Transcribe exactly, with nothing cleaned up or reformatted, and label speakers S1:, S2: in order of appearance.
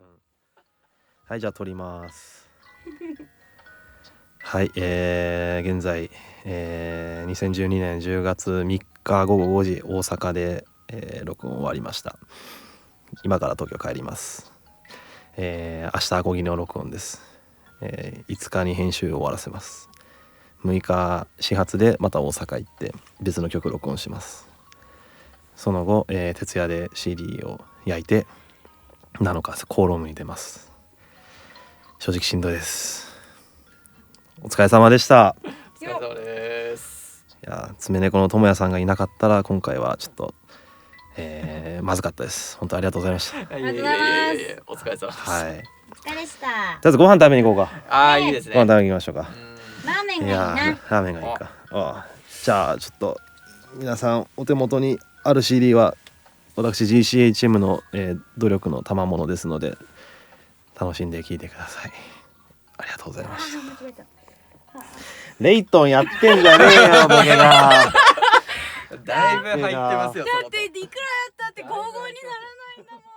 S1: はい、じゃあ撮りますはい、えー、現在、えー、にせんじゅうにねんじゅうがつみっかごごごじ大阪で、えー、録音終わりました。今から東京帰ります。えー、明日アコギの録音です。えー、いつかに編集を終わらせます。むいか始発でまた大阪行って別の曲録音します。その後、えー、徹夜で シーディー を焼いてなのかコールームに出ます。正直しんどいです。お疲れ様でした。
S2: お疲れ様です。
S1: いや爪猫の智也さんがいなかったら今回はちょっと、えー、まずかったです。本当ありがとうございました。
S2: ありがとうございます。お疲れ様です。
S1: はい。
S3: お疲れでした。
S1: とりあえずご飯食べに行こうか。
S2: ああ、いいですね。
S1: ご飯食べに行きましょうか。
S3: ラーメンがいい
S1: いや
S3: な。
S1: ラーメンがいいか。ああ、じゃあちょっと皆さんお手元にある シーディー は私 ジーシーエイチエム の、えー、努力の賜物ですので楽しんで聴いてください。ありがとうございました。レイトンやってんじゃねえよボケが。
S2: だいぶ入ってますよ。
S3: だっていくらやったって交互にならないんだもん。